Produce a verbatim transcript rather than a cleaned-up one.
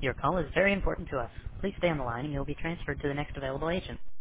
Your call is very important to us. Please stay on the line and you'll be transferred to the next available agent.